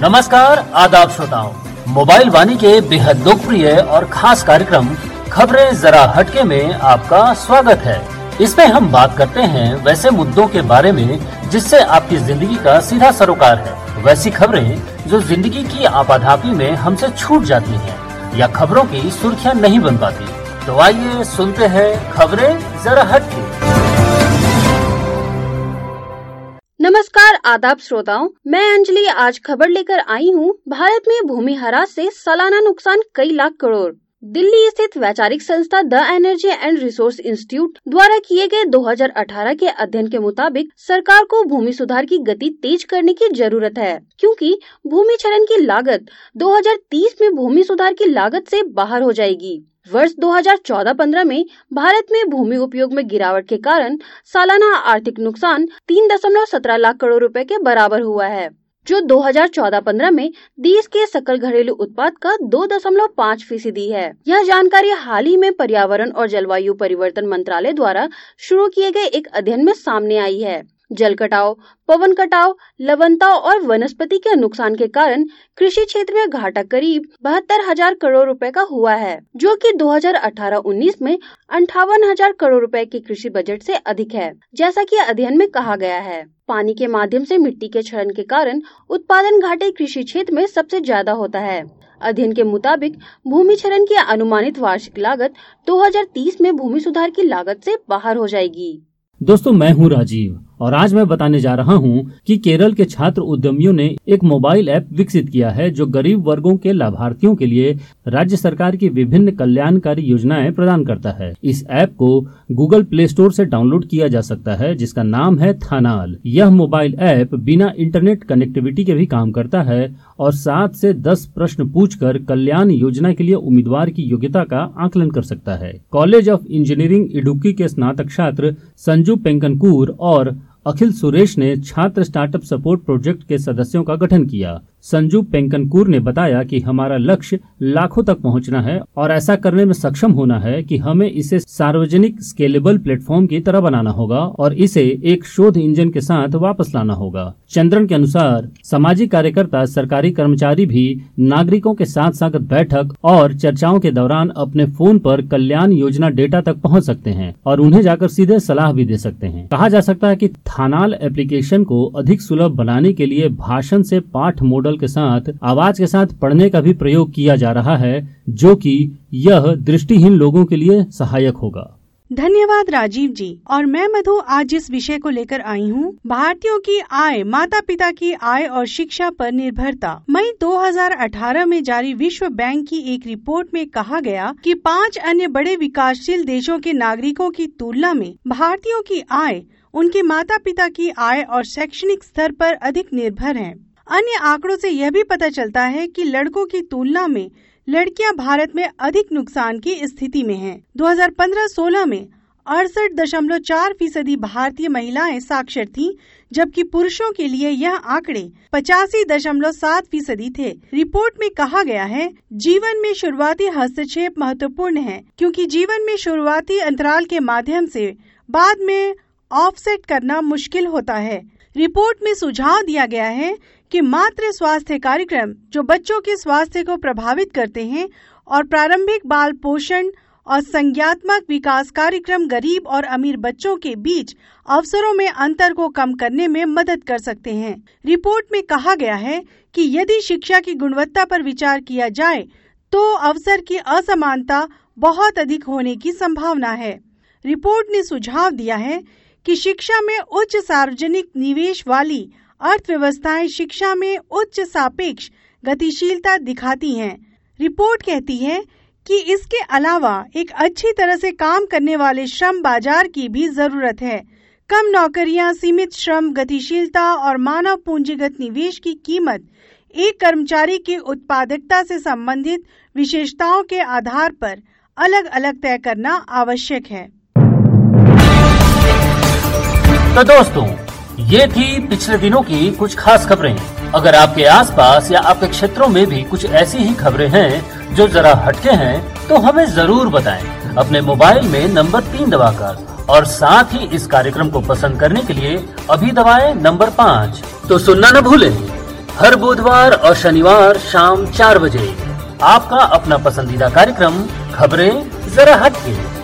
नमस्कार, आदाब श्रोताओं। मोबाइल वाणी के बेहद लोकप्रिय और खास कार्यक्रम खबरें जरा हटके में आपका स्वागत है। इसमें हम बात करते हैं वैसे मुद्दों के बारे में जिससे आपकी जिंदगी का सीधा सरोकार है। वैसी खबरें जो जिंदगी की आपाधापी में हमसे छूट जाती हैं या खबरों की सुर्खियां नहीं बन पाती। तो आइए सुनते हैं खबरें जरा हटके। नमस्कार, आदाब श्रोताओं, मैं अंजलि आज खबर लेकर आई हूँ। भारत में भूमि ह्रास से सालाना नुकसान कई लाख करोड़। दिल्ली स्थित वैचारिक संस्था the energy and resource institute द्वारा किए गए 2018 के अध्ययन के मुताबिक सरकार को भूमि सुधार की गति तेज करने की जरूरत है, क्योंकि भूमि क्षरण की लागत 2030 में भूमि सुधार की लागत से बाहर हो जाएगी। वर्ष 2014-15 में भारत में भूमि उपयोग में गिरावट के कारण सालाना आर्थिक नुकसान 3.17 लाख करोड़ रुपए के बराबर हुआ है, जो 2014-15 में देश के सकल घरेलू उत्पाद का 2.5% है। यह जानकारी हाल ही में पर्यावरण और जलवायु परिवर्तन मंत्रालय द्वारा शुरू किए गए एक अध्ययन में सामने आई है। जल कटाव, पवन कटाव, लवणता और वनस्पति के नुकसान के कारण कृषि क्षेत्र में घाटा करीब 72,000 करोड़ रुपए का हुआ है, जो कि 2018-19 में 58,000 करोड़ रुपए के कृषि बजट से अधिक है, जैसा कि अध्ययन में कहा गया है। पानी के माध्यम से मिट्टी के क्षरण के कारण उत्पादन घाटे कृषि क्षेत्र में सबसे ज्यादा होता है। अध्ययन के मुताबिक भूमि क्षरण की अनुमानित वार्षिक लागत 2030 में भूमि सुधार की लागत से बाहर हो जाएगी। दोस्तों, मैं हूं राजीव और आज मैं बताने जा रहा हूं कि केरल के छात्र उद्यमियों ने एक मोबाइल ऐप विकसित किया है जो गरीब वर्गों के लाभार्थियों के लिए राज्य सरकार की विभिन्न कल्याणकारी योजनाएं प्रदान करता है। इस ऐप को गूगल प्ले स्टोर से डाउनलोड किया जा सकता है, जिसका नाम है थानाल। यह मोबाइल ऐप बिना इंटरनेट कनेक्टिविटी के भी काम करता है और 7 से 10 प्रश्न पूछकर कल्याण योजना के लिए उम्मीदवार की योग्यता का आकलन कर सकता है। कॉलेज ऑफ इंजीनियरिंग इडुक्की के स्नातक छात्र संजू पेंकनकूर और अखिल सुरेश ने छात्र स्टार्टअप सपोर्ट प्रोजेक्ट के सदस्यों का गठन किया। संजू पेंकनकूर ने बताया कि हमारा लक्ष्य लाखों तक पहुंचना है और ऐसा करने में सक्षम होना है कि हमें इसे सार्वजनिक स्केलेबल प्लेटफॉर्म की तरह बनाना होगा और इसे एक शोध इंजन के साथ वापस लाना होगा। चंद्रन के अनुसार सामाजिक कार्यकर्ता, सरकारी कर्मचारी भी नागरिकों के साथ साथ बैठक और चर्चाओं के दौरान अपने फोन पर कल्याण योजना डेटा तक पहुंच सकते हैं और उन्हें जाकर सीधे सलाह भी दे सकते हैं। कहा जा सकता है कि थानाल एप्लीकेशन को अधिक सुलभ बनाने के लिए भाषण से पाठ मॉडल के साथ आवाज के साथ पढ़ने का भी प्रयोग किया जा रहा है, जो कि यह दृष्टिहीन लोगों के लिए सहायक होगा। धन्यवाद राजीव जी। और मैं मधु आज जिस विषय को लेकर आई हूँ, भारतीयों की आय, माता पिता की आय और शिक्षा पर निर्भरता। मई 2018 में जारी विश्व बैंक की एक रिपोर्ट में कहा गया कि 5 अन्य बड़े विकासशील देशों के नागरिकों की तुलना में भारतीयों की आय उनके माता पिता की आय और शैक्षणिक स्तर पर अधिक निर्भर है। अन्य आंकड़ों से यह भी पता चलता है कि लड़कों की तुलना में लड़कियां भारत में अधिक नुकसान की स्थिति में हैं। 2015-16 में 68.4% भारतीय महिलाएं साक्षर थीं, जबकि पुरुषों के लिए यह आंकड़े 85.7% थे। रिपोर्ट में कहा गया है, जीवन में शुरुआती हस्तक्षेप महत्वपूर्ण है, क्योंकि जीवन में शुरुआती अंतराल के माध्यम से बाद में ऑफसेट करना मुश्किल होता है। रिपोर्ट में सुझाव दिया गया है कि मातृ स्वास्थ्य कार्यक्रम जो बच्चों के स्वास्थ्य को प्रभावित करते हैं और प्रारंभिक बाल पोषण और संज्ञात्मक विकास कार्यक्रम गरीब और अमीर बच्चों के बीच अवसरों में अंतर को कम करने में मदद कर सकते हैं। रिपोर्ट में कहा गया है कि यदि शिक्षा की गुणवत्ता पर विचार किया जाए तो अवसर की असमानता बहुत अधिक होने की संभावना है। रिपोर्ट ने सुझाव दिया है कि शिक्षा में उच्च सार्वजनिक निवेश वाली अर्थव्यवस्थाएं शिक्षा में उच्च सापेक्ष गतिशीलता दिखाती हैं। रिपोर्ट कहती है कि इसके अलावा एक अच्छी तरह से काम करने वाले श्रम बाजार की भी जरूरत है। कम नौकरियां, सीमित श्रम गतिशीलता और मानव पूंजीगत निवेश की कीमत एक कर्मचारी की उत्पादकता से संबंधित विशेषताओं के आधार पर अलग अलग तय करना आवश्यक है। तो दोस्तों, ये थी पिछले दिनों की कुछ खास खबरें। अगर आपके आसपास या आपके क्षेत्रों में भी कुछ ऐसी ही खबरें हैं जो जरा हटके हैं, तो हमें जरूर बताएं। अपने मोबाइल में नंबर 3 दबाकर और साथ ही इस कार्यक्रम को पसंद करने के लिए अभी दबाएं नंबर 5। तो सुनना न भूलें। हर बुधवार और शनिवार शाम 4 बजे आपका अपना पसंदीदा कार्यक्रम खबरें जरा हटके।